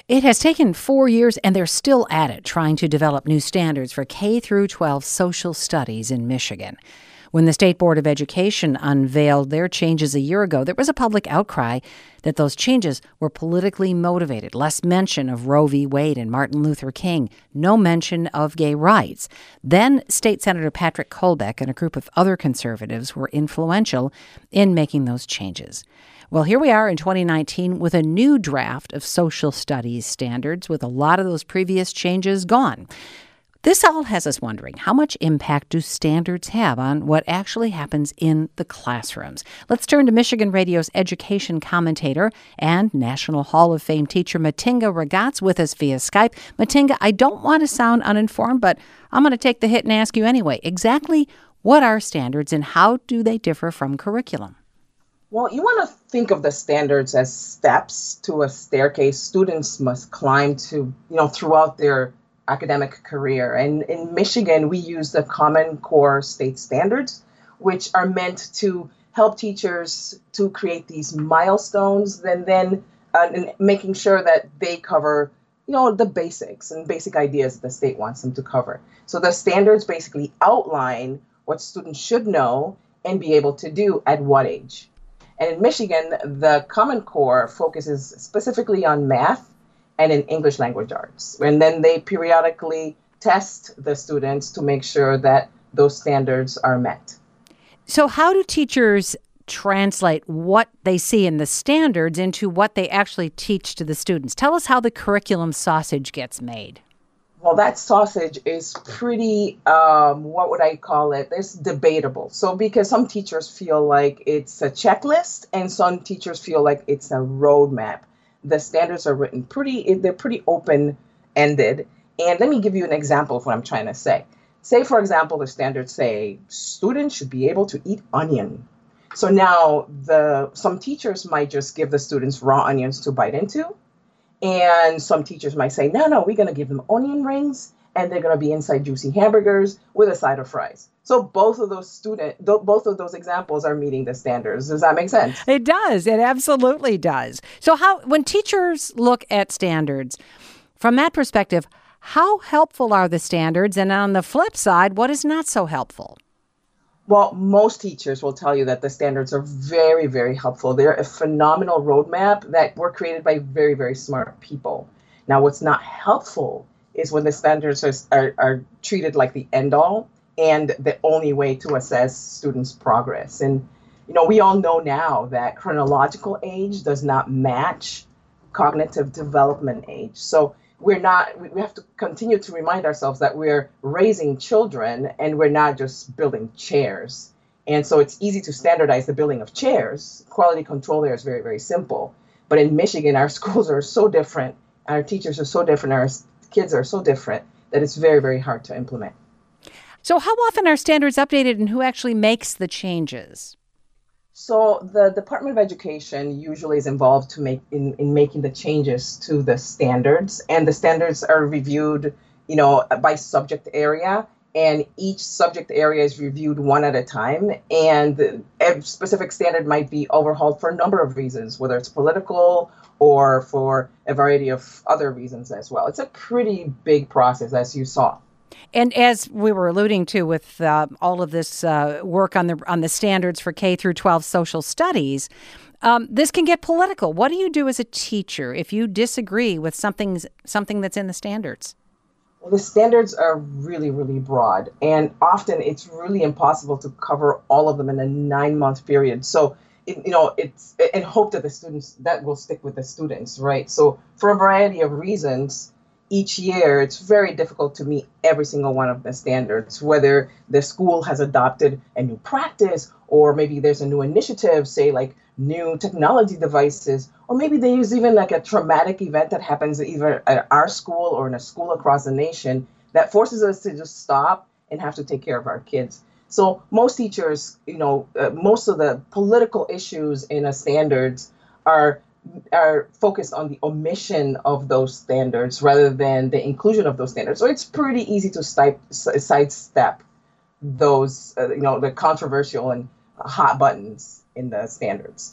It has taken 4 years, and they're still at it, trying to develop new standards for K through 12 social studies in Michigan. When the State Board of Education unveiled their changes a year ago, there was a public outcry that those changes were politically motivated. Less mention of Roe v. Wade and Martin Luther King. No mention of gay rights. Then State Senator Patrick Kolbeck and a group of other conservatives were influential in making those changes. Well, here we are in 2019 with a new draft of social studies standards with a lot of those previous changes gone. This all has us wondering, how much impact do standards have on what actually happens in the classrooms? Let's turn to Michigan Radio's education commentator and National Hall of Fame teacher Matinga Ragaz with us via Skype. Matinga, I don't want to sound uninformed, but I'm going to take the hit and ask you anyway. Exactly what are standards and how do they differ from curriculum? Well, you want to think of the standards as steps to a staircase students must climb to, throughout their academic career. And in Michigan, we use the Common Core state standards, which are meant to help teachers to create these milestones and then making sure that they cover, the basics and basic ideas the state wants them to cover. So the standards basically outline what students should know and be able to do at what age. And in Michigan, the Common Core focuses specifically on math and in English language arts. And then they periodically test the students to make sure that those standards are met. So how do teachers translate what they see in the standards into what they actually teach to the students? Tell us how the curriculum sausage gets made. Well, that sausage is pretty, what would I call it? It's debatable. So because some teachers feel like it's a checklist and some teachers feel like it's a roadmap. The standards are written they're pretty open-ended. And let me give you an example of what I'm trying to say. Say, for example, the standards say students should be able to eat onion. So now some teachers might just give the students raw onions to bite into. And some teachers might say, no, we're going to give them onion rings and they're going to be inside juicy hamburgers with a side of fries. So both of those examples are meeting the standards. Does that make sense? It does. It absolutely does. So when teachers look at standards, from that perspective, how helpful are the standards? And on the flip side, what is not so helpful? Well, most teachers will tell you that the standards are very, very helpful. They're a phenomenal roadmap that were created by very, very smart people. Now, what's not helpful is when the standards are treated like the end-all and the only way to assess students' progress. And, we all know now that chronological age does not match cognitive development age. So we have to continue to remind ourselves that we're raising children and we're not just building chairs. And so it's easy to standardize the building of chairs. Quality control there is very, very simple. But in Michigan, our schools are so different, our teachers are so different, our kids are so different that it's very, very hard to implement. So how often are standards updated and who actually makes the changes? So the Department of Education usually is involved in making the changes to the standards, and the standards are reviewed, by subject area, and each subject area is reviewed one at a time, and a specific standard might be overhauled for a number of reasons, whether it's political or for a variety of other reasons as well. It's a pretty big process, as you saw. And as we were alluding to with all of this work on the standards for K through 12 social studies, this can get political. What do you do as a teacher if you disagree with something that's in the standards? Well, the standards are really, really broad, and often it's really impossible to cover all of them in a 9-month period. So, it's in hope that that will stick with the students, right? So for a variety of reasons, each year, it's very difficult to meet every single one of the standards, whether the school has adopted a new practice or maybe there's a new initiative, say like new technology devices, or maybe they use even like a traumatic event that happens either at our school or in a school across the nation that forces us to just stop and have to take care of our kids. So most teachers, most of the political issues in a standards are focused on the omission of those standards rather than the inclusion of those standards. So it's pretty easy to sidestep those, the controversial and hot buttons in the standards.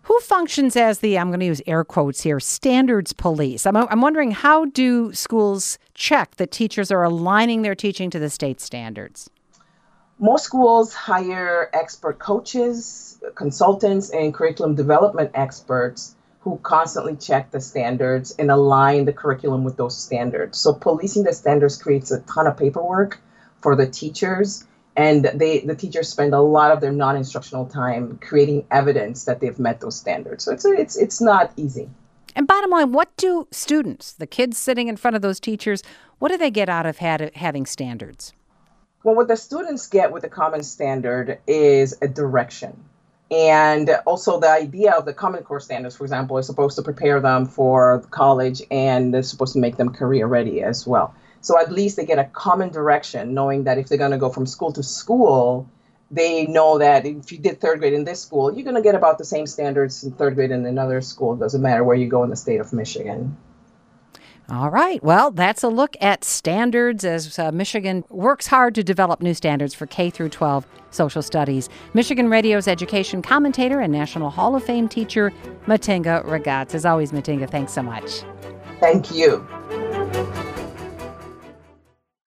Who functions as the, I'm going to use air quotes here, standards police? I'm wondering, how do schools check that teachers are aligning their teaching to the state standards? Most schools hire expert coaches, consultants, and curriculum development experts who constantly check the standards and align the curriculum with those standards. So policing the standards creates a ton of paperwork for the teachers, and the teachers spend a lot of their non-instructional time creating evidence that they've met those standards. So it's not easy. And bottom line, what do students, the kids sitting in front of those teachers, what do they get out of having standards? Well, what the students get with the Common Standard is a direction. And also the idea of the Common Core standards, for example, is supposed to prepare them for college, and it's supposed to make them career ready as well. So at least they get a common direction, knowing that if they're going to go from school to school, they know that if you did third grade in this school, you're going to get about the same standards in third grade in another school. It doesn't matter where you go in the state of Michigan. All right. Well, that's a look at standards as Michigan works hard to develop new standards for K through 12 social studies. Michigan Radio's education commentator and National Hall of Fame teacher, Matinga Ragaz. As always, Matinga, thanks so much. Thank you.